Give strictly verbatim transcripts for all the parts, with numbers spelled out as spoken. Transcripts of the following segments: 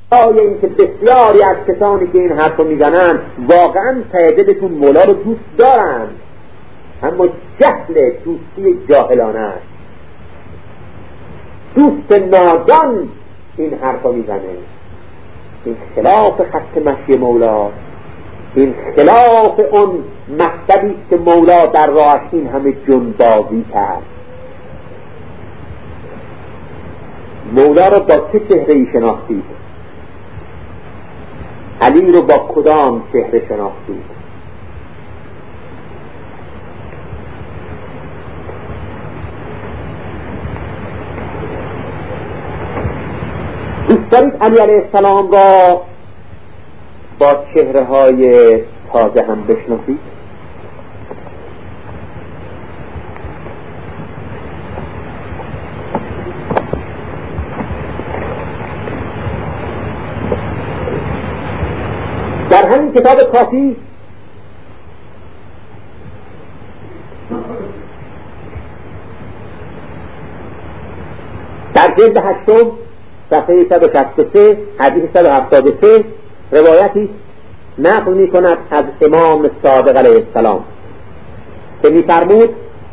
آیا اینکه بسیاری از کسانی که این حرف رو میزنن واقعا ته دلشون مولا رو دوست دارن، اما جهل دوستی جاهلانه است. دوست نادان این حرف رو میزنه. این خلاف خط مشی مولا، این خلاف اون مکتبی که مولا در راهش این همه جنبازی کرد. مولا رو با چه چهره‌ای شناختید؟ علی رو با کدام چهره شناختید؟ دوست دارید علی علیه السلام را با چهره های تازه هم بشناسید؟ در همین کتاب کافی در جلد هشتم صفحه صد و شصت و سه حدیث صد و هفتاد و سه روایتی نقل می کند از امام صادق علیه السلام که می فرمود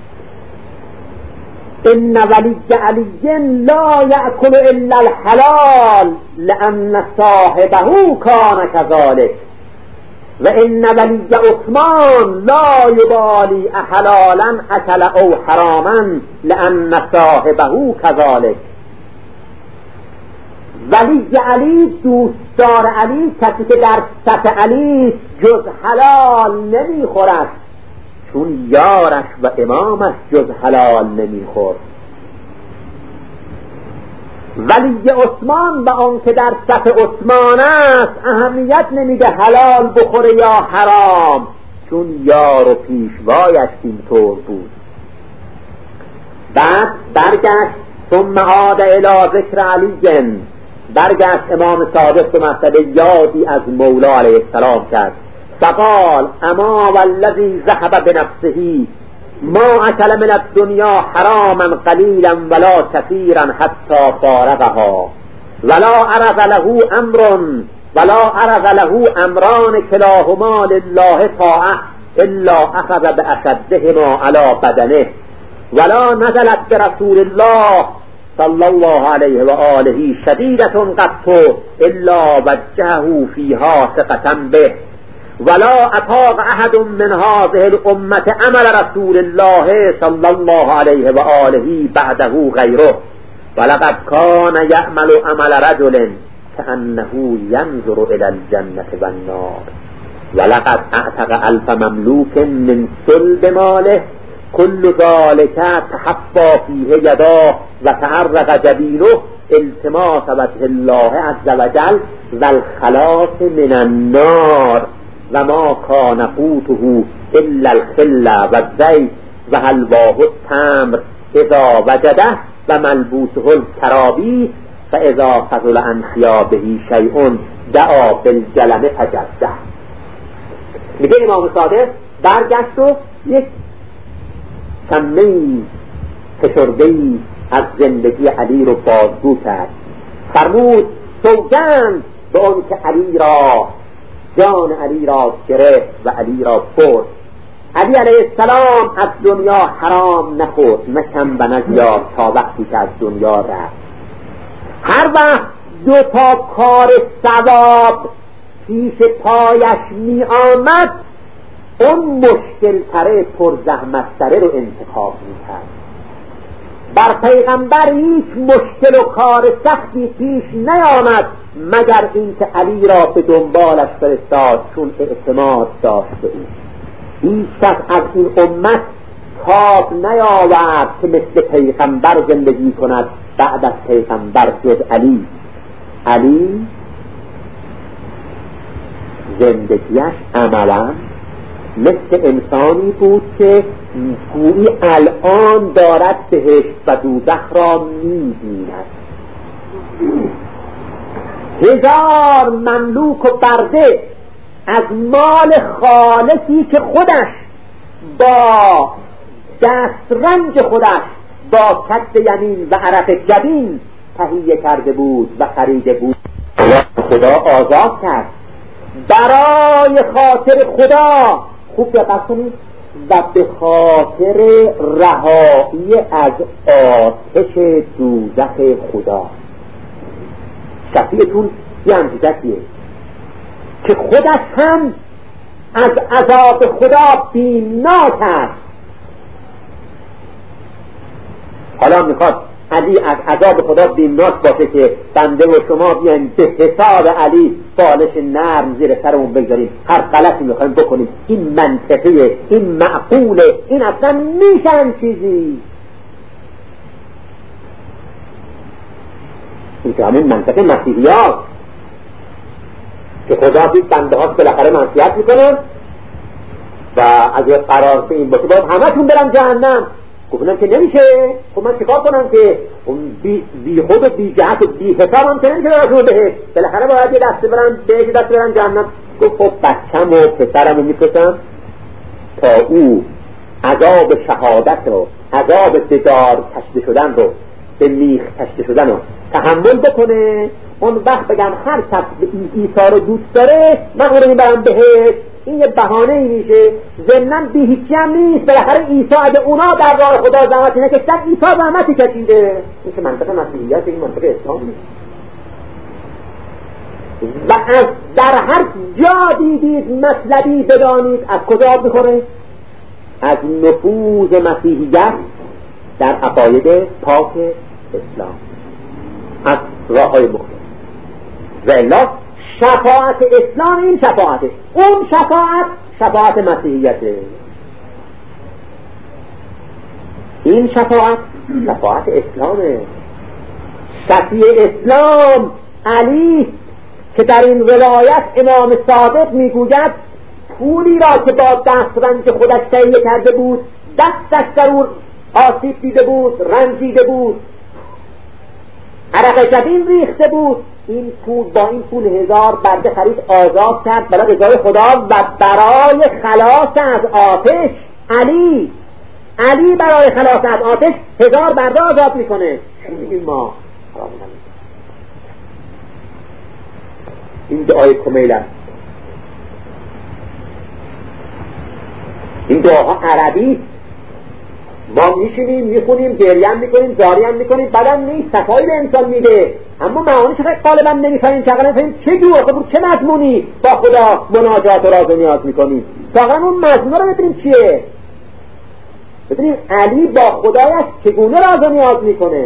ان ولی علی لا یأکل الا الحلال لأن صاحبه کان كذلك و ان ولی عثمان لا یبالی احلالا اکل او حراما لأن صاحبه كذلك. ولی علی، دوستدار علی، کسی که در صف علی جز حلال نمیخورد، چون یارش و امامش جز حلال نمیخورد. ولی عثمان با آن که در صف عثمان است اهمیت نمیده حلال بخوره یا حرام، چون یار و پیشوایش اینطور بود. بعد برگشت ثم عاد الی ذکر علی، برگشت امام صادق به مسئله یادی از مولا علیه السلام کرد. فقال اما والذی ذهب بنفسه ما اکل من الدنیا حراما قلیلا ولا کثیرا حتی فارقها ولا عرض له امر ولا عرض له امران کلاهما لله طاعه الا اخذ باشدهما على بدنه ولا نزلت برسول الله صلی الله علیه و آله شدیدة قط الا وجهه فیها ثقة به ولا اطاق احد من هذه الامة عمل رسول الله صلی الله علیه و آله بعده غیره ولقد كان يعمل عمل رجل كأنه ينظر الى الجنة والنار ولقد اعتق الف مملوك من صلب ماله كل ذلك تحفى فيه يداه وتعرق جبينه التماس وجه الله عز وجل والخلاص من النار وما كان قوته إلا الخل والزيت وحلواه التمر إذا وجده وملبوسه الكرابيس فإذا فضل عن ثيابه شيء دعا بالجلم فجده. میگه امام صادق برگشت و یک سمه‌ای فشرده‌ای از زندگی علی رو بازگو کرد. فرمود سوگند به اون که علی را جان علی را گرفت و علی را برد. علی علیه السلام از دنیا حرام نخورد، نه کم و نه زیاد، تا وقتی که از دنیا رفت. هر وقت دو تا کار ثواب پیش پایش می آمد اون مشکل تره پر زحمت تره رو انتخاب می کرد. بر پیغمبر هیچ مشکل و کار سختی پیش نیامد مگر اینکه علی را به دنبالش فرستاد، چون اعتماد داشت به او. هیچ کس از این امت تاب نیاورد که مثل پیغمبر زندگی کند بعد از پیغمبر جز علی. علی زندگیش عملا مثل انسانی بود که گویی الان دارد بهشت و دوزخ را می‌بیند. هزار مملوک و برده از مال خالصی که خودش با دسترنج خودش با کف یمین و عرق جبین تهیه کرده بود و خریده بود خدا آزاد کرد برای خاطر خدا. خوب دقت کنید، و به خاطر رهایی از آتش دوزخ خدا. شفیعتون یه همچیزیه که خودش هم از عذاب خدا بیمناک است. حالا میخواد علی از عذاب خدا بیمناک باشه که بنده و شما بیایم به حساب علی بالش نرم زیر سرمون بگذاریم، هر غلطی میخوایم بکنیم. این منطقیه، این معقوله، این اصلا میشن چیزی. این که همون منطقه مسیحی هاست که خدا دید بنده هاست بالاخره معصیت میکنن و از یک قرار به این باشه باید همه تون برم جهنم. گفتم که نمیشه. خب من چیکار کنم که بی, بی خود و بی جهت و بی حساب هم که نمیشه براشون بهش، بالاخره باید یه دسته برم بهش دست برم جهنم. گفت خب بچم و پسرم رو میکشم تا او عذاب شهادت رو، عذاب بدار کشته شدن رو، به میخ کشته شدن رو تحمل بکنه. اون وقت بگم هر کس عیسی رو دوست داره من اون رو میبرم بهش. این یه بهانه ای میشه، ضمناً بی هیچی هم نیست. بالاخره عیسی اگه اونا در راه خدا زحمتی نکشتن، عیسی زحمتی کشیده. این که منطقه مسیحیت، این منطقه اسلام نیست. و از در هر جا دیدید مطلبی بدانید از کجا آب میخوره؟ از نفوذ مسیحیت در عقاید پاک اسلام، از راه های مختلف. و الا شفاعت اسلام این شفاعته، اون شفاعت شفاعت مسیحیته. این شفاعت شفاعت اسلامه. شفیع اسلام علی که در این ولایت امام صادق میگوید پولی را که با دسترنج خودش تهیه کرده بود، دستش در اون آسیب دیده بود، رنجیده بود، عرق جبین ریخته بود، این پول با این پول هزار برده خرید، آزاد کرد برای رضای خدا و برای خلاص از آتش. علی علی برای خلاص از آتش هزار برده آزاد میکنه. این ما این دعای کمیل است. این دعاها عربی ما میشینیم میخونیم، گریم میکنیم، زاریم میکنیم، بعدم نیست صفایی به انسان میده، اما معانی چقدر غالبا نمیفهمیم، چقدر نمیفهمیم چه جور خود چه مضمونی با خدا مناجات و راز و نیاز میکنیم. واقعا اون مضمون رو ببینیم چیه، ببینیم علی با خدایش چگونه راز و نیاز میکنه.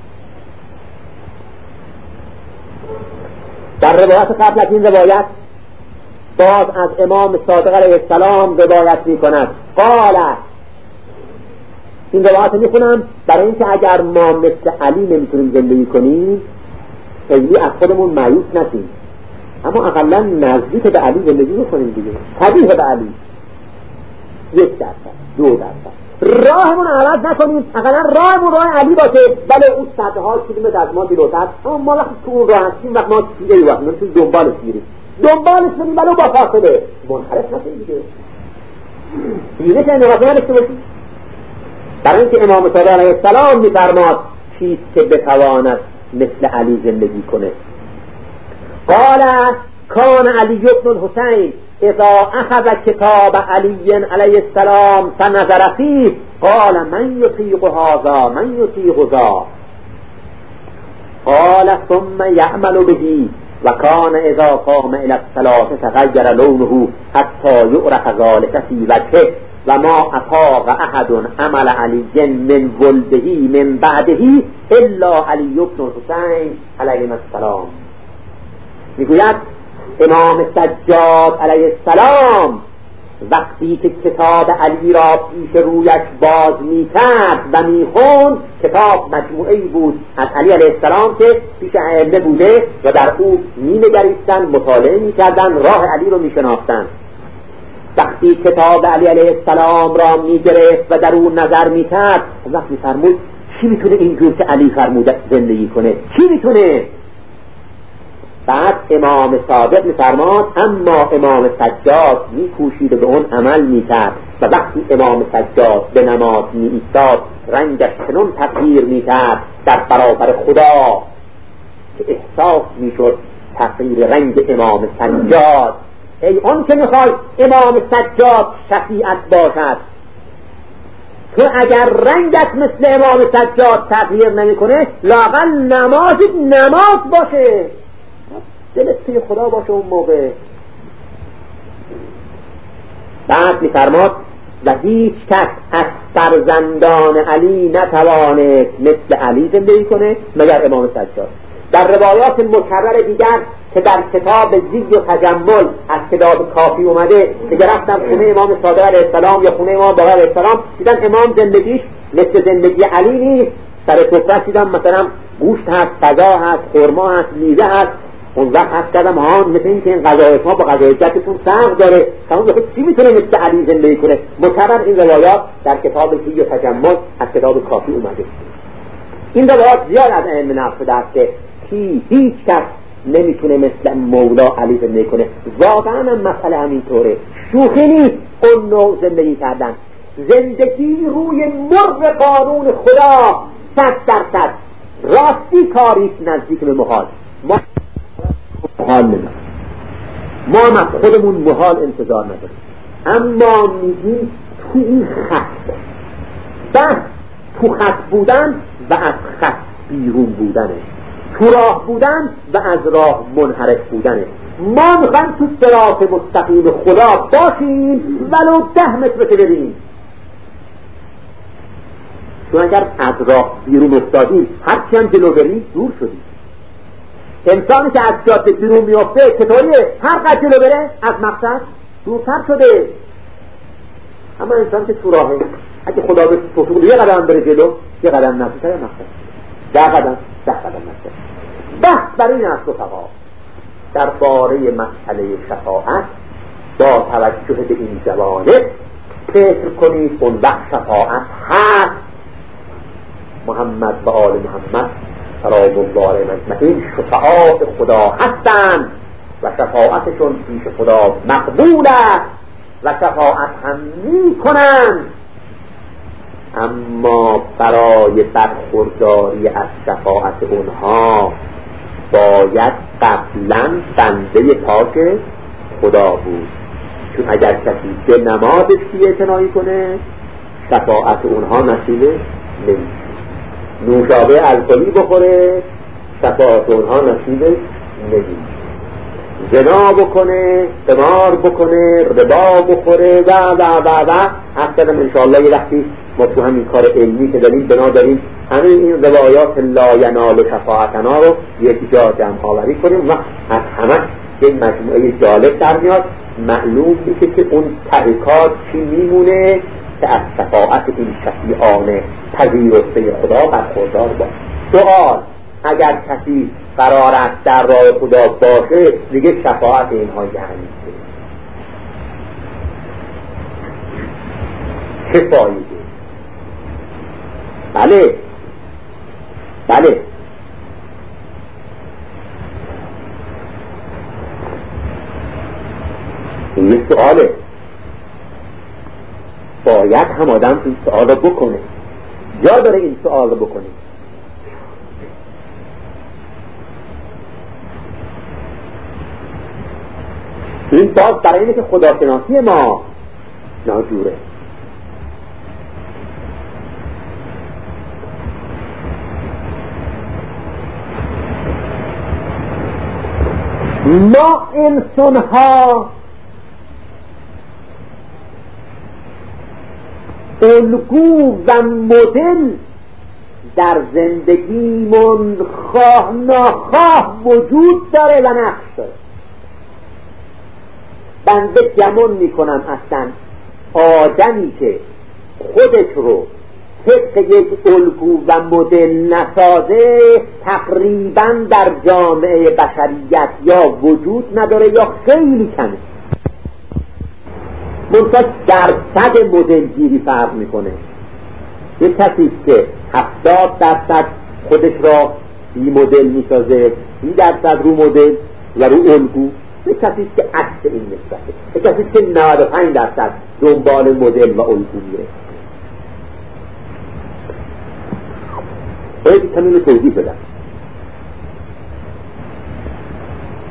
در روایت قبل از این روایت باز از امام صادق علیه السلام روایت میکند. قال، این روایت میخونم برای اینکه اگر ما مثل علی نمیتونیم زندگی کنیم خیلی از خودمون مایوس نشیم، اما اقلا نزدیک به علی زندگی بکنیم دیگه، شبیه به علی. یک درصد، دو درصد راهمون عوض نکنیم، اقلا راهمون راه علی باشه. بله اون صده ها کیلومتر از ما جلوتر، اما ما وقتی تو اون راه هستیم وقت ما تیره ای وقت نمیتونیم دنبالش گیریم، دنبالش بریم بله با فاصله منحرف نشیم دیگه، دیگه که نوازه نشته باشیم. برای اینکه امام صادق علیه السلام میفرماد چیست که بتواند مثل علی زندگی کنه. قال کان علی بن الحسین اذا اخذ کتاب علی علیه السلام فنظر فیه قال من یطیق هذا من یطیق ذا قال ثم یعمل به و کان اذا قام الى الصلاة تغیر لونه حتی یعرف ذلك فی وجهه و ما اطاق احد عمل علی من ولده من بعده الا علی بن الحسین علیه السلام. میگوید امام سجاد علیه السلام وقتی که کتاب علی را پیش رویش باز میکرد و میخوند، کتاب مجموعه‌ای بود از علی علیه السلام که پیش ائمه بوده و در او مینگریستن، مطالعه میکردن، راه علی رو میشناختن. وقتی کتاب علی علیه السلام را میگرفت و در اون نظر میکرد، وقتی فرمود چی میتونه اینجور که علی فرموده زندگی کنه، چی میتونه؟ بعد امام صادق میفرماد اما امام سجاد میکوشید و به اون عمل میکرد و وقتی امام سجاد به نماز میایستاد رنگش چنان تغییر میکرد در برابر خدا که احساس میشد تغییر رنگ امام سجاد. ای اون که میخوای امام سجاد شفیعت باشد، تو اگر رنگت مثل امام سجاد تغییر نمیکنه لااقل نمازت نماز باشه، دلت توی خدا باشه اون موقع. بعد میفرماد و هیچ کس از فرزندان علی نتواند مثل علی زندگی کنه مگر امام سجاد. در روایات مکرر دیگر که در کتاب زی و تجمل از کتاب کافی اومده، دیگه رفتم خونه امام صادق علیه السلام یا خونه امام باقر علیه السلام، دیدن امام زندگیش مثل زندگی علی نیست. سر سفره دیدم مثلا گوشت هست، غذا هست، خرما هست، میوه هست. اون وقت هست کردم ها مثل این که این غذای ما با غذای جدتون فرق داره، تمام بخود چی میتونه مثل علی زندگی کنه. مکرر این روایات در کتاب زی و تجمل از کتاب کافی اومده. این روایات زیاد از ائمه نقل شده است که کی هیچ کس نمیتونه مثل مولا علی زندگی کنه. واقعا هم مسئله همینطوره، شوخی نیست اون نوع زندگی کردن. زندگی روی مر قانون خدا صد درصد راستی کاریست نزدیک به محال. ما محال نمیدونم، ما هم از خودمون محال انتظار نداریم، اما میگیم تو این خط بس تو خط بودن و از خط بیرون بودنه، تو راه بودن و از راه منحرف بودنه. ما میخوایم تو صراط مستقیم خدا باشیم ولو ده متر که بریم، چون اگر از راه بیرون افتادیم هرچی هم جلو بریم دور شدیم. انسانی که از جاده بیرون میافته چطوریه؟ هر قد جلو بره از مقصد دورتر شده. اما انسان که تو راهه اگه خدا به توفیق یه قدم بره جلو یه قدم نزدیکتر مقصد، ده قدم ده قدم نزدیکتر. بحث بر این است رفقا در باره مسئله شفاعت با توجه به این جوانب فکر کنید اون وقت شفاعت هست. محمد و آل محمد سلام الله علیهم اجمعین شفعاء خدا هستند و شفاعتشون پیش خدا مقبول است و شفاعت هم می کنند، اما برای برخورداری از شفاعت اونها باید قبلا بنده پاک خدا بود. چون اگر کسی به نمازش بی‌اعتنایی کنه شفاعت اونها نصیبه نمیشه. نوشابه الکلی بخوره شفاعت اونها نصیبه نمیشه. زنا بکنه، قمار بکنه، ربا بخوره و و و و اصلا انشاءالله یه وقتی ما تو همین کار علمی که داریم بنا داریم همین این روایات لا ینال شفاعتنا رو یک جا جمع آوری کنیم و از همه یک مجموعه جالب در میاد. معلوم میشه که اون تحقیقات چی میمونه که از شفاعت این شفیعانه پذیرفته خدا برخوردار باشه. سوال: اگر کسی قرار است در راه خدا باشه دیگه شفاعت اینها یعنی چه فایده؟ بله بله این یک سؤاله، باید هم آدم این سؤال رو بکنه، جا داره این سؤال رو بکنه. این باز برای اینه که خداشناسی ما ناجوره. ما انسان ها الگو و مدل در زندگیمون خواه ناخواه وجود داره و نقش داره. بنده گمان میکنم اصلا آدمی که خودش رو طبق یک الگو و مدل نسازه تقریبا در جامعه بشریت یا وجود نداره یا خیلی کمه. منتها درصد مدل گیری فرق میکنه. یک کسی که هفتاد درصد خودش را بی مدل میسازه، سی درصد رو مدل و رو الگو. یک کسی که عکس این نسبته، یک کسی که نود و پنج درصد دنبال مدل و الگو میره. باید کمی رو توضیح بدم.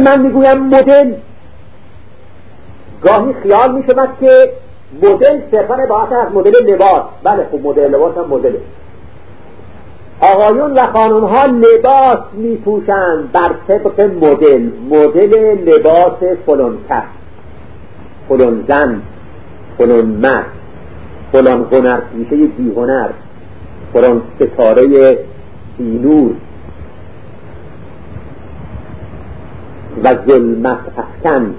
من میگویم مدل، گاهی خیال میشود که مدل صرفاً عبارت از مدل لباس. بله خب مدل لباس هم مدله. آقایون و خانم‌ها لباس میپوشند بر طبق مدل، مدل لباس فلان کس، فلان زن، فلان مرد، فلان هنرپیشه بی هنر، فلان ستاره بینور و ظلمت افکن.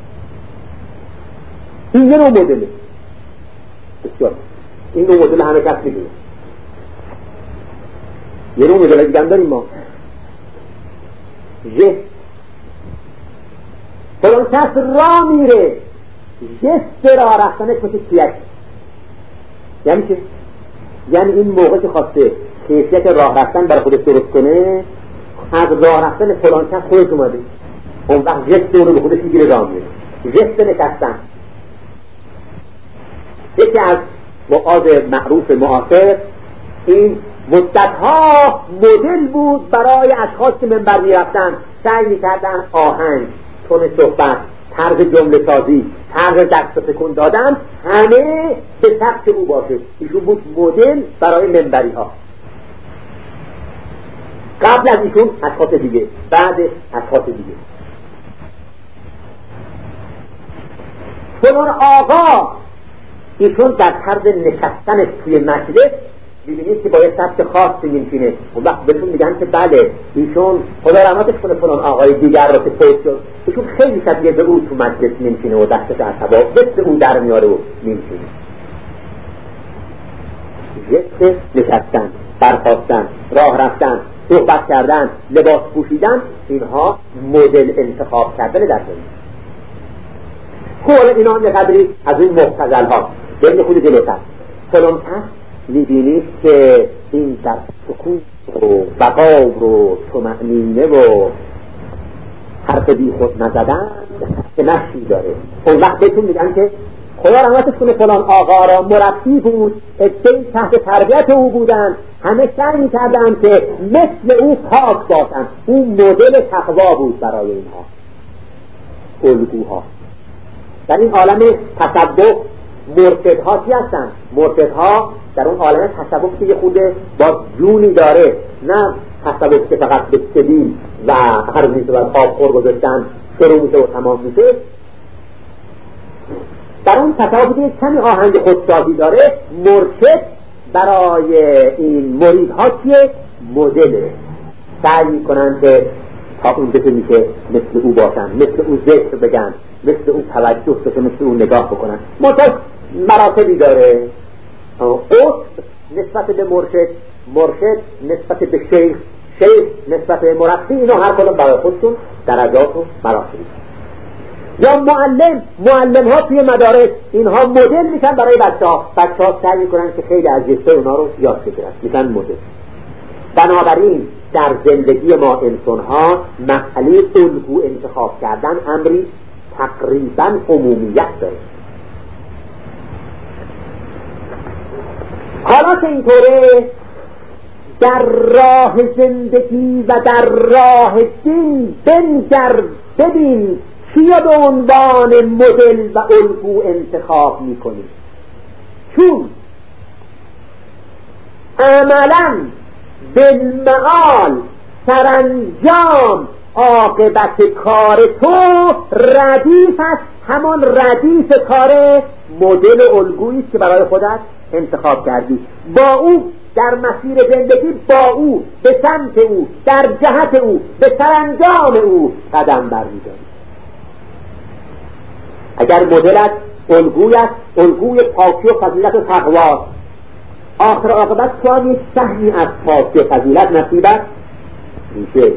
این یه نوع مدله. بسیار این نوع مدل همه کس میدونه. یه نوع مدل دیگه هم داریم ما، جست. فلان کس را میره، جست را رفتنش مثل کیک. یعنی چه؟ یعنی این موقع که خواسته کیفیت راه رفتن برای خودش درست کنه، از راه رفتن فلان کس خودش اومده، اون وقت جست اونو به خودش میگیره راه میره. جست نشستن یکی از وعاظ معروف معاصر این مدتها مدل بود برای اشخاص که منبر میرفتن، سعی میکردن آهنگ، تون صحبت، طرز جمله سازی، طرز دست تکون دادن همه به سبک او باشه. ایشون بود مدل برای منبری ها. قبل از ایشون اشخاص دیگه، بعد اشخاص دیگه. فلان آقا ایشون در طرز نشستنش توی مجلس می‌بینید که با یه سبک خاصی می‌نشینه. اون وقت بهتون میگن که بله ایشون خدا رحمتش کنه فلان آقای دیگر رو که فوت شد، ایشون خیلی شبیه به او تو مجلس می‌نشینه و دستش عصبا مثل او در میاره و می‌نشینه. جست نشستن، برخاستن، راه رفتن، صحبت کردن، لباس پوشیدن، اینها مدل انتخاب کردن در زندگی. خب اینا یه قدری از این مختزل ها بریم خود جلوتر. فلان کس میبینید که این در سکوت و وقار و طمأنینه و حرف بی خود نزدن که نشی داره. اون وقت بهتون میگن که خدا رحمتش کنه فلان آقا را مربی بود، ادعی تحت تربیت او بودن، همه سعی میکردن که مثل او پاک باشن. اون مدل تقوا بود برای اینها، الگوها. در این عالم تصوف مرشدها چی هستن؟ مرشدها در اون عالم تصوف که یه خود با جونی داره، نه تصوف که فقط به سبیل و هر میشه باید آب خور گذاشتن شروع میشه و تمام میشه. در اون تصوف که کمی آهنگ خودسازی داره، مرشد برای این مریدها چیه؟ مدله. سعی میکنن که تا اون بشه میشه مثل او باشن، مثل او ذکر بگن، مثل اون توجه بشه، مثل اون نگاه بکنن. مرشد مراتبی داره، او نسبت به مرشد، مرشد نسبت به شیخ، شیخ نسبت به مربی، اینا هر کدوم برای خودشون درجات و مراتبی. یا معلم، معلم ها توی مدارس اینها مدل میشن برای بچه ها. بچه ها سعی میکنن که خیلی از جسته اونا رو یاد بگیرن، میشن مدل. بنابراین در زندگی ما انسان ها مسئله الگو انتخاب کردن امری تقریبا عمومیت داره. حالا که اینطوره، در راه زندگی و در راه دین بنگر، ببین چیا به عنوان مدل و الگو انتخاب میکنی. چون عملا بالمعال سرانجام عاقبت کار تو ردیف است، همان ردیف کار مدل و الگویی که برای خودت انتخاب کردی. با او در مسیر زندگی، با او به سمت او، در جهت او، به سرانجام او قدم برمی‌داری. اگر مدلت الگویت الگوی پاکی و فضیلت و تقوا، آخر عاقبت تو هم یک سهمی از پاکی و فضیلت نصیبت میشه.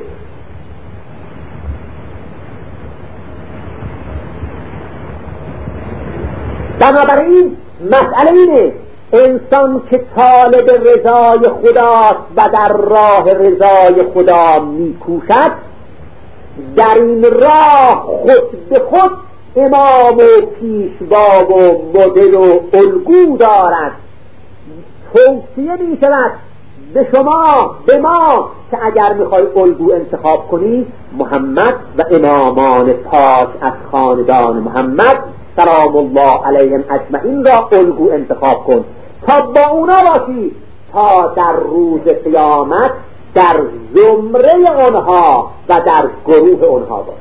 بنابراین مسئله اینه، انسان که طالب رضای خداست و در راه رضای خدا میکوشد، در این راه خود به خود امام و پیشوا و مدل و الگو دارد. توصیه می شود به شما به ما که اگر میخوای الگو انتخاب کنی محمد و امامان پاک از خاندان محمد سلام الله علیهم اجمعین را الگو انتخاب کن تا با اونا باشی، تا در روز قیامت در زمره اونها و در گروه اونها باشی.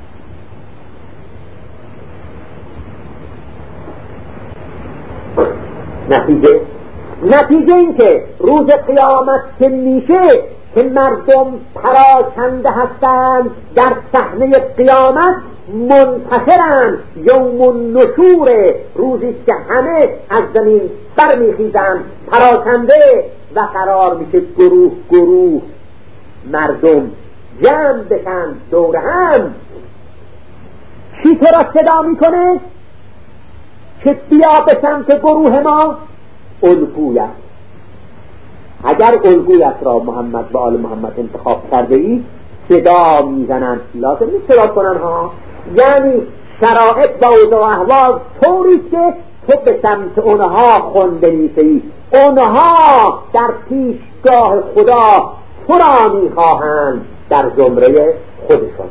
نتیجه نتیجه این که روز قیامت که میشه که مردم پراکنده هستند در صحنه قیامت، منتشرند، یوم النشور، روزی که همه از زمین برمیخیزند پراکنده و قرار میشه گروه گروه مردم جمع بشن دور هم. چی تو را صدا میکنه که بیا به سمت گروه ما؟ الگویت. اگر الگویت را محمد و آل محمد انتخاب کرده ای صدا میزنن، لازم نیست صدا کنن ها، یعنی شرایط با اوضاع و احوال طوری که تو به سمت اونها خونده نیستی، اونها در پیشگاه خدا تو را میخواهند در زمره خودشون.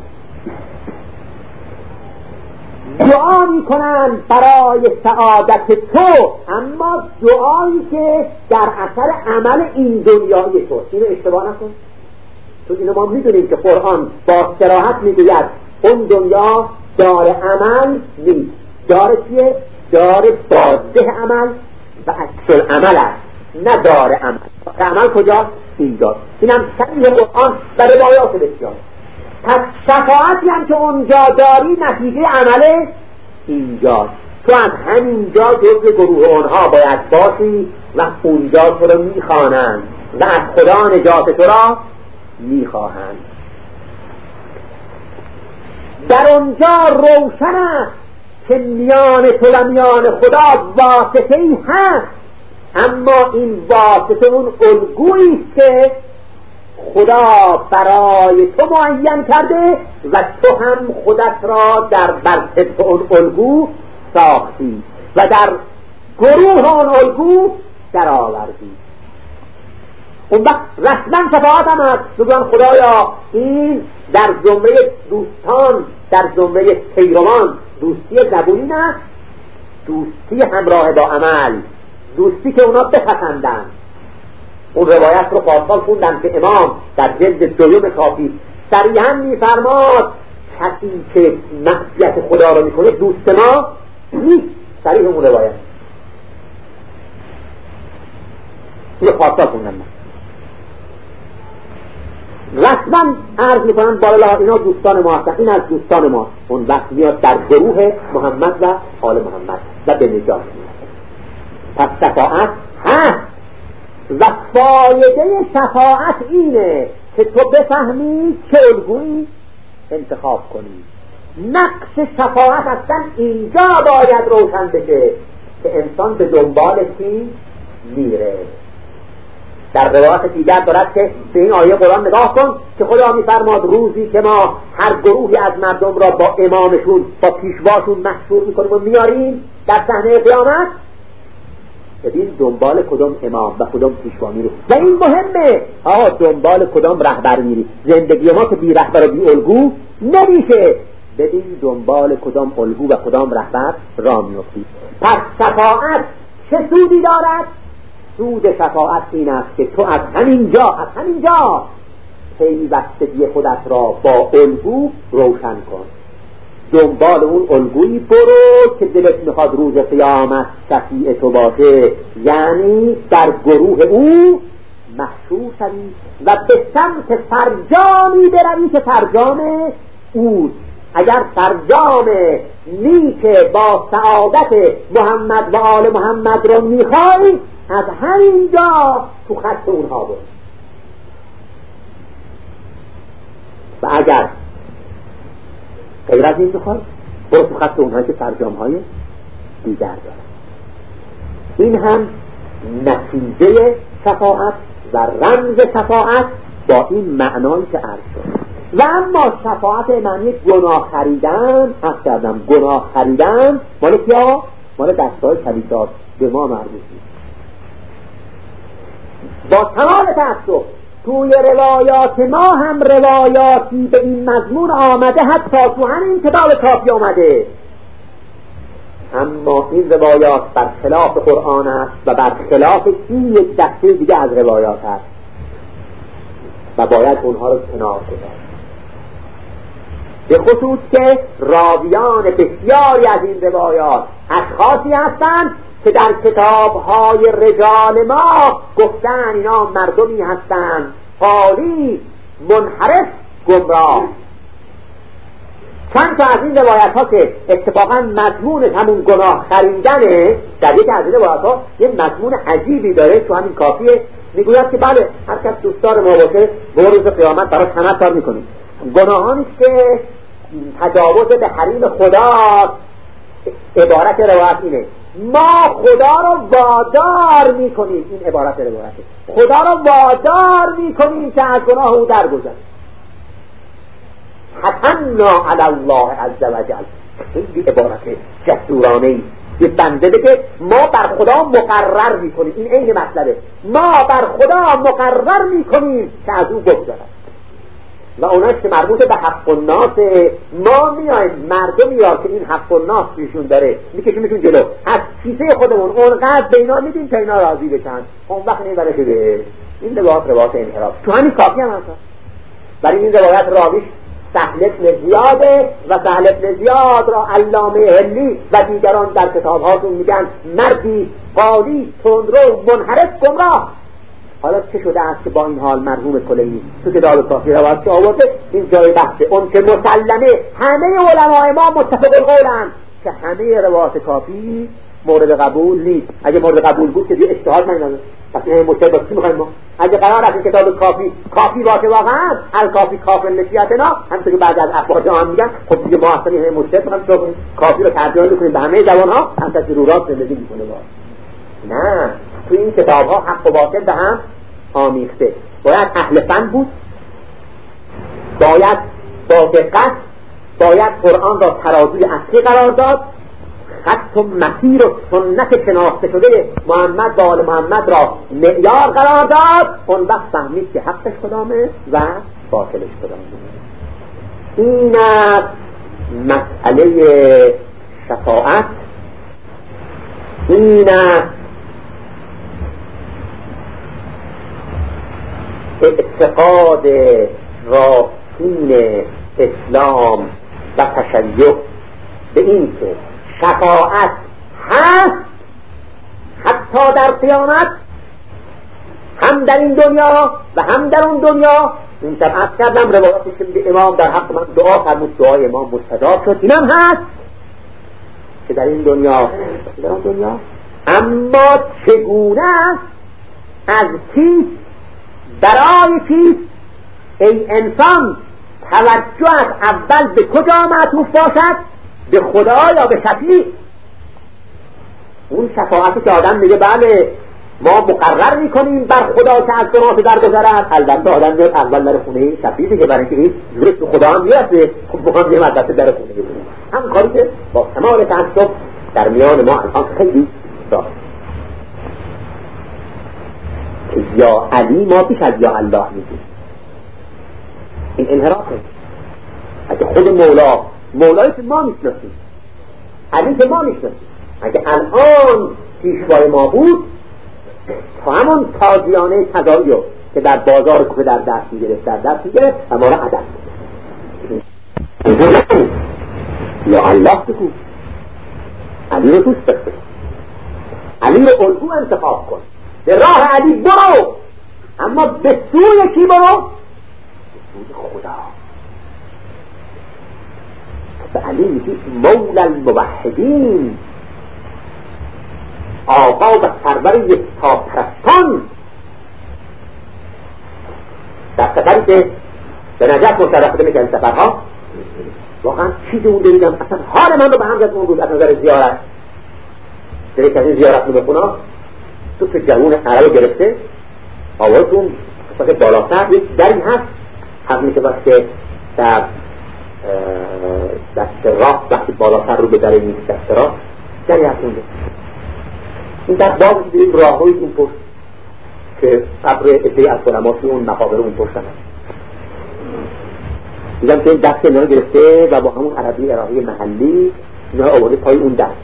دعا میکنن برای سعادت تو، اما دعایی که در اثر عمل این دنیای تو. اینو اشتباه نکن، تو اینو ما میدونیم که قرآن با صراحت میگوید اون دنیا دار عمل نیست. دار چیه؟ دار بازده عمل و عکس العمل است، نه دار عمل. عمل کجاست؟ اینجا. اینم صحیح قرآن و روایات بسیار. پس شفاعتی هم که اونجا داری نتیجه عمله اینجا. تو از همینجا جزء گروه اونها باید باشی و اونجا تو رو میخوانند و از خدا نجات تو را میخواهند. در اونجا روشن است که میان تو و میان خدا واسطه‌ای هست، اما این واسطه اون الگویی که خدا برای تو معین کرده و تو هم خودت را در برطبق اون الگو ساختی و در گروه اون الگو در آوردی. اون وقت رسما شفاعت هم هست. بگوان خدایا این در زمره دوستان، در زمره پیروان، دوستی زبونی نه، دوستی همراه با عمل، دوستی که اونا بپسندن. اون روایت رو پارسال خوندم که امام در جلد دوم کافی صریحاً میفرماد کسی که معصیت خدا رو میکنه دوست ما نیست. صریح اون روایت رو پارسال خوندم من. رسما عرض میکنن بالا اینا دوستان ما هستن، این از دوستان ما. اون وقت میاد در گروه محمد و آل محمد و به نجات میاد. پس شفاعت هست و فایده شفاعت اینه که تو بفهمی چه الگویی انتخاب کنی. نقش شفاعت اصلا اینجا باید روشن بشه که انسان به دنبال کی میره. در روایت دیگر دارد که به این آیه قرآن نگاه کن که خدا میفرماد روزی که ما هر گروهی از مردم را با امامشون با پیشواشون محشور میکنیم و میاریم در صحنه قیامت، ببین دنبال کدام امام و کدام پیشوا میری. و این مهمه، آها دنبال کدام رهبر میری. زندگی ما که بی رهبر و بی الگو نمیشه. ببین دنبال کدام الگو و کدام رهبر راه میفتی. پس شفاعت چه سودی دارد؟ سود شفاعت این است که تو از همینجا از همینجا پیوستگی خودت را با الگو روشن کن. دنبال اون الگویی برو که دلت میخواد روز قیامت شفیع تو باشه، یعنی در گروه او محشور شوی و به سمت فرجامی بروی که فرجام او. اگر فرجام نیک با سعادت محمد و آل محمد رو میخوای، از همینجا تو خط اونها برو. و اگر غیر از این بخوای برو تو خط اونها که فرجام های دیگر دارن. این هم نتیجه شفاعت و رمز شفاعت با این معنایی که عرض شد. و اما شفاعت معنی گناه خریدن، حق کردم گناه خریدن مال کیا؟ مال دستای کلیسا، به ما مربوط نیست. با تمام تأسف توی روایات ما هم روایاتی به این مضمون آمده، حتی تو همین کتاب کافی آمده، اما این روایات بر خلاف قرآن است و بر خلاف این یک دسته دیگه از روایات است و باید اونها رو کنار گذاشت. به خصوص که راویان بسیاری از این روایات اشخاصی هستند که در کتاب‌های رجال ما گفتن اینا مردمی هستند حالی منحرف گمراه. چند تا از این روایت ها که اتفاقا مضمون همون گناه خریدنه، در یک از این روایت ها یه مضمون عجیبی داره، تو همین کافیه میگوید که بله هر کس دوستدار ما باشه به روز قیامت براش تمتع میکنیم. گناهانی که تجاوز به حریم خدا، عبارت روایت اینه ما خدا رو وادار میکنیم، این عبارت روایته، خدا رو وادار میکنیم که از گناه او درگذره. حتنا علی الله عز وجل، خیلی عبارت جسورانه ای یه بنده بگه ما بر خدا مقرر میکنیم، این عین مطلبه، ما بر خدا مقرر میکنیم که از او بگذرد. و اوناش که مربوط به حق الناس، ما میایم مردمی را که این حق الناس پیشون داره میکشیمشون جلو، از کیسه خودمون اونقدر به اینا میدیم تا اینا راضی بشن، اون وقت نمیبره شده. این روایت روایت انحراف تو همین کافی هم هست. برای این روایت راویش سهل ابن زیاده و سهل ابن زیاد را علامه هلی و دیگران در کتابهاشون میگن مردی قالی تندرو منحرف گمراه. حالا چه شده است که با این حال مرحوم کلینی تو کتاب کافی روایت آورده؟ این جای بحثه. اون که مسلمه همه علمای ما متفق القولند که همه روایت کافی مورد قبول نیست. اگه مورد قبول بود که دیگه اجتهاد نمی‌کنه. پس این مشکل با چی می‌خوایم ما؟ اگه قرار است کتاب کافی کافی باشه واقعا الکافی کافر نشیتنا، همونطور که بعضی از افواج هم میگن، خب دیگه ما اصلا این مشکل می‌خوایم چیکار کنیم؟ کافی رو ترجمه کنیم به همه زبان‌ها، هم تا ضرورات زندگی می‌کنه با. نه، تو این کتاب‌ها حق و باطل به هم آمیخته. باید اهل فن بود، باید با دقت، باید قرآن را ترازوی اصلی قرار داد، خط و مسیر و سنت شناخته شده محمد و آل محمد را معیار قرار داد. اون وقت فهمید که حقش کدامه و باطلش کدامه. این است مسئله شفاعت، این است اعتقاد راستین اسلام و تشیع به این که شفاعت هست حتی در قیامت، هم در این دنیا و هم در اون دنیا. این طبعات کردم روایاتی که به امام در حق من دعا فرمود، دعای امام مستجاب شد، اینم هست که در این دنیا در اون دنیا. اما چگونه است، از چیست، برای چیست؟ ای انسان توجهت اول به کجا معطوف باشد؟ به خدا یا به شفیع؟ اون شفاعتی که آدم میگه بله ما مقرر میکنیم بر خدا که از گناه درگذرد، البته آدم میاد اول در خونه شفیع دیگه، برای اینکه این زورش به خدا هم میرسه، خب ما هم یه مدرسه در خونه بکنیم. هم کاری که با کمال تعصب در میان ما الان خیلی داره که یا علی ما پیش از یا الله میگیم. این انحرافه. اگه خود مولا مولایی که ما میشناسیم، علی که ما میشناسیم، اگه الان پیشوای ما بود تا همون تاجیانه تدایو که در بازار کوفه در دست میگرفت در دست میگرفت و ما را عدد میگرفت. یا الله بگو، علی رو دوست داشته، علی رو الگو انتخاب کن، به راه علی برو، اما به سوی کی برو؟ به سوی خدا. به علی میگی مولا الموحدین، آقا و سرور یکتا پرستان. در سفری که به نجف مشرف شده میگن سفرها، واقعا چیزی اون دیدم اصلا حال من رو به هم زد اون روز از نظر زیارت. در یک از این زیارت نمیخونه تو که جوون عرب گرفته آوازون قسمت بالاتر یک دری هست، حق میشه بس که در دست راست وقتی بالاتر رو به در این دست راست دری هست اونجا. این در باز دیدیم راه های این پشت که قبر ادهی از علما توی اون مقابر اون پشتن دیدم که این دست اینا گرفته و با همون عربی عراقی محلی اینا آورده پای اون دست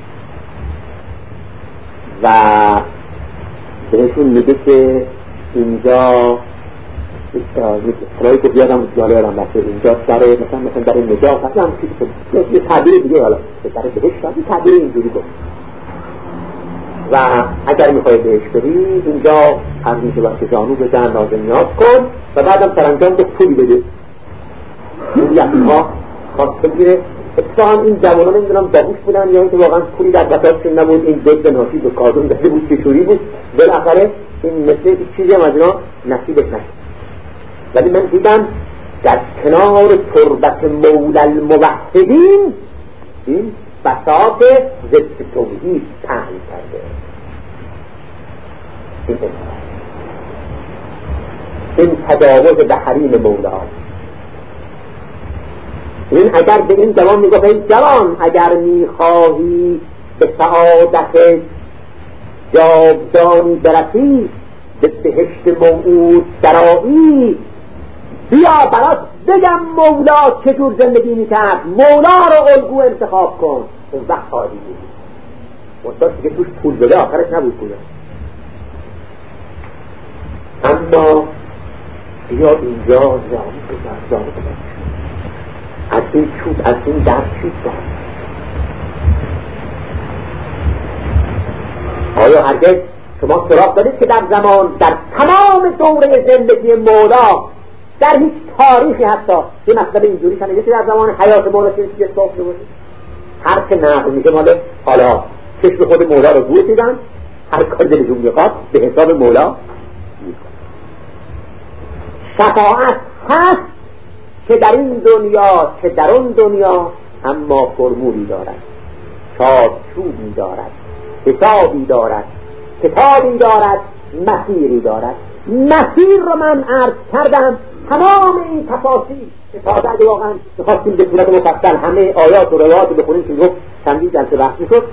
و بهشون میگه که اینجا اصلاحی که بیادم جاله آدم بسته اینجا داره مثلا مثلا در این نجات هست هم یه تعبیر دیگه حالا در بهشت هست یه تعبیر اینجوری گفت و اگر میخوای بهش بری اینجا هر میشه وقت جانو بزن لازم نیاز کن و بعدم سرانجام به پولی بده این یقین ها خواست بگیره اتفاقا این جوانان نمیدونم باهوش بودن یا اینکه واقعا پولی در بطاقشون نبود این دل به ناشی به کادون داده بود چشوری بود بالاخره این مثل چیزی هم از اینا نصیبش نشد ولی من دیدم در کنار تربت مولا الموحدین این بساط ضد توحید پهن کرده این این تجاوز به حریم مولا این اگر به این جوان میگفت این جوان اگر میخواهی به سعادت جاودانی برسی به بهشت موعود درایی بیا برات بگم مولا چجور زندگی میکرد مولا رو الگو انتخاب کن اون وقت خواهی بود مستاد دیگه توش پول بده آخرش نبود پوله اما بیا اینجا زانی بزن زانی بزن از این چوب از این درد چیز دارد آیا هرگز شما سراغ دارید که در زمان در تمام دوره زندگی مولا در هیچ تاریخی حتی یه مطلب اینجوری شنیده که در زمان حیات مولا چیزی که صافته باشه هر که نقل میشه مال حالا چشم خود مولا رو گوش دیدن هر کار دلشون میخواد به حساب مولا شفاعت هست که در این دنیا که در اون دنیا اما فرمولی دارد چارچوبی دارد حسابی دارد کتابی دارد مسیری دارد مسیر رو من عرض کردم تمام این تفاصیل که تازه اگه واقعا بخواستیم به صورت مفصل همه آیات و روایات رو بخونیم که گفت چندین جلسه بحث میشد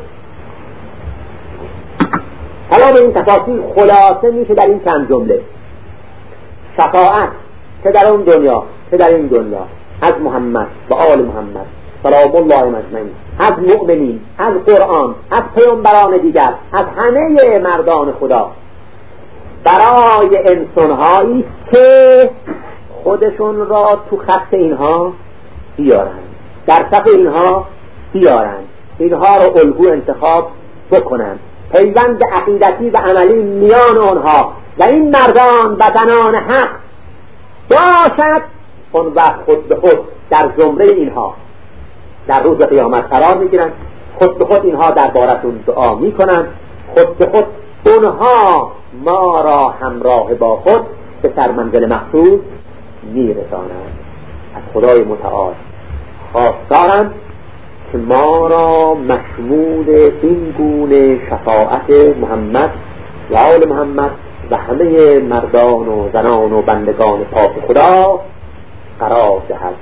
تمام این تفاصیل خلاصه میشه در این چند جمله شفاعت که در اون دنیا که در این دنیا از محمد و آل محمد سلام الله مجمعین از مؤمنین از قرآن از پیامبران دیگر از همه مردان خدا برای انسانهایی که خودشون را تو خط اینها بیارن در صف اینها بیارن اینها رو الگو انتخاب بکنن پیوند عقیدتی و عملی میان آنها و این مردان و زنان حق باشد اون وقت خود به خود در زمره اینها در روز قیامت قرار میگیرن خود به خود اینها در بارشون دعا میکنن خود به خود اونها ما را همراه با خود به سرمنزل مقصود میرسانند از خدای متعال خواستارم که ما را مشمول این گونه شفاعت محمد و آل محمد و همه مردان و زنان و بندگان پاک خدا قرار دهد.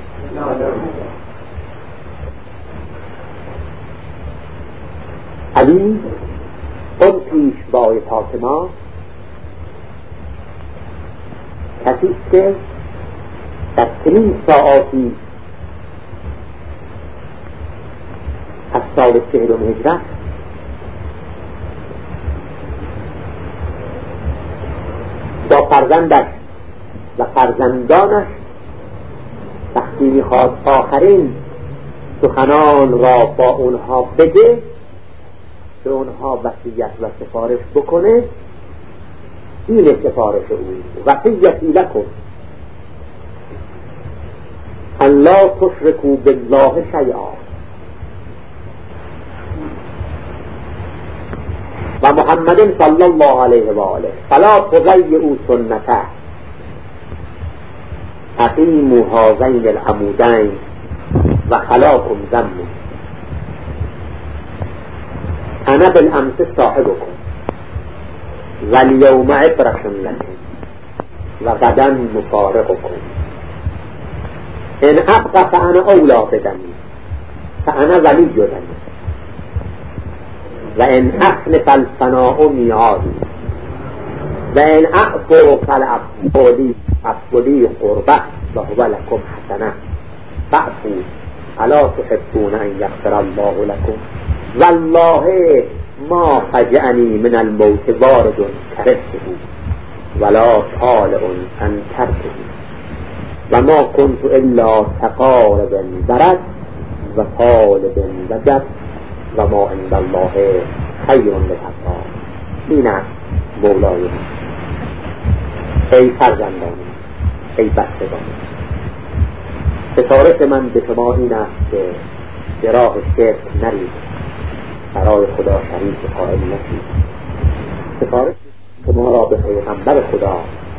علی اون پیشوای فاطمه کسی که در چنین ساعاتی از سال چهلم هجرت با فرزندش و فرزندانش وقتی میخواد آخرین سخنان را با اونها بگه به اونها وصیت و سفارش بکنه این سفارش او وصیتی لکن ان لا تشرکوا بالله شیئا و محمد صلی الله علیه و آله فلا تضیعوا سنته اقیموا هذین العمودین و خلاکم ذم انا بالامس صاحبكم والیوم عبرة لكم و غدا مفارقكم ان ابقى فانا اولی بدمی فانا ولی دمی و ان اخلف الفناء میعادی و این اعفو فلعفولی افولی قربه و هو لکم حسنه فعفو الا تحبون ان یغفر الله لکم والله ما فجعنی من الموت وارد کرهته ولا طالع ان ترکه و ما كنت الا كقارب برد و طالب وجد و ما عند الله خیر للابرار. این است مولای من. ای فرزندان، ای بستگان، سفارش من به شما این است که به راه شرک نرید، برای خدا شریک قائل نشید. سفارش شما را به پیغمبر خدا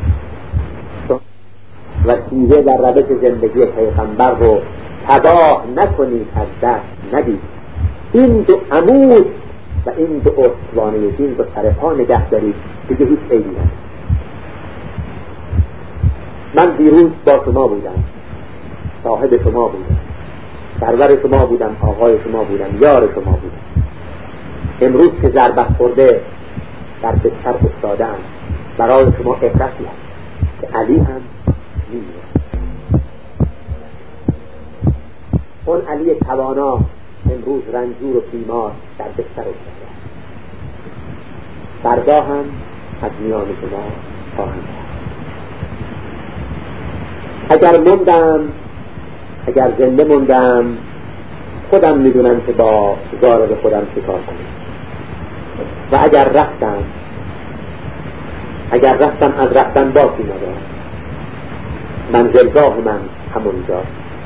وسیله در روش زندگی پیغمبر رو تباه نکنید، از دست ندید. این دو عمود و این دو استوانه دین رو سر پا نگه دارید، دیگه هیچ عیبی ندارد. من دیروز با شما بودم، صاحب شما بودم، سرور شما بودم، آقای شما بودم، یار شما بودم. امروز که ضربت خورده در بستر افتاده‌ام، برای شما عبرتی هست که علی هم می‌میره. اون علی توانا امروز رنجور و بیمار در بستر افتاده، فردا هم از میان شما خواهم کرد. اگر موندم، اگر زنده موندم، خودم میدونم که با زارد خودم چیکار کنم. و اگر رفتم اگر رفتم از رفتن باقی ندارم. منزلگاه من همونجا.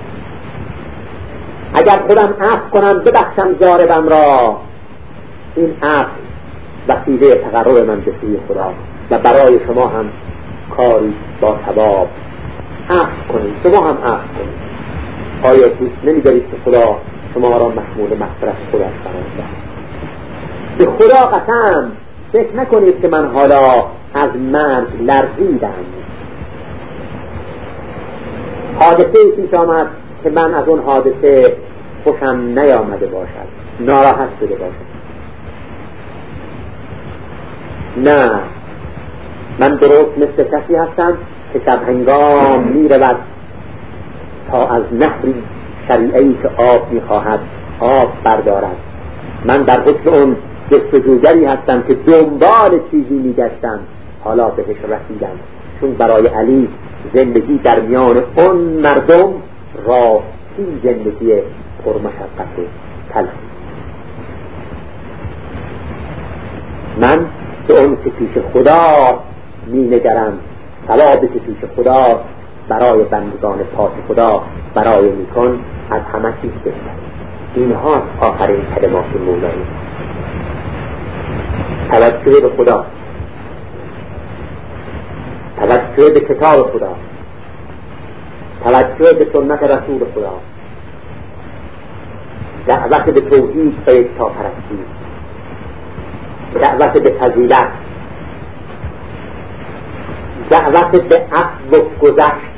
اگر خودم عفو کنم، ببخشم زاربم را، این عفو وسیله تقرب من به سوی خدا و برای شما هم کاری با ثواب. عفو کنید، شما هم عفو کنید. آیا دوست نمی‌دارید که خدا شما را محمول مغفرت خودش قرار دهد؟ به خدا قسم فکر نکنید که من حالا از مرگ لرزیدم. حادثه ای پیش آمد که من از اون حادثه خوشم نیامده باشد، ناراحت شده باشد. نه، من درست مثل کسی هستم که شب هنگام می رود تا از نهری شریعی که آب می خواهد آب بردارد. من در حکم اون جستجوگری هستم که دنبال چیزی می گشتم، حالا بهش رسیدم. چون برای علی زندگی در میان اون مردم راستی زندگی پرمشقت تلخی. من به اون که پیش خدا می نگرم، ثوابی که پیش خدا برای بندگان پاک خدا برای میکن، از همه چیز بهتر. اینها آخرین کلمات مولایی. توجه به خدا، توجه به کتاب خدا، توجه به سنت رسول خدا، دعوت به توحید و یکتاپرستی، دعوت به فضیلت، دعوت به عفو و گذشت.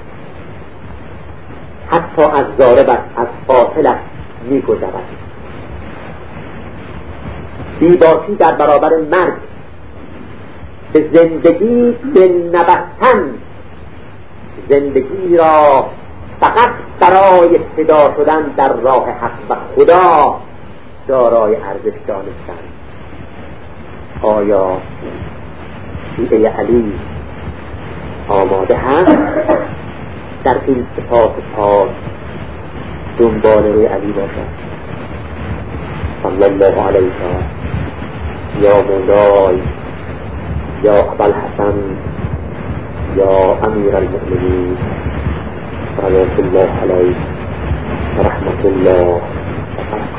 حتی از ضاربت، از قاتلت می گذرد. بیباشی در برابر مرگ، به زندگی به نبستن، زندگی را فقط برای فدا شدن در راه حق و خدا دارای ارزش دانستن. آیا شیعه علی آماده هست در این صفات پاک دنبال روی علی باشد؟ صلی الله علیه یا مولای یا ابوالحسن یا امیر المؤمنین صلوات الله علیه و رحمت الله و برکاته.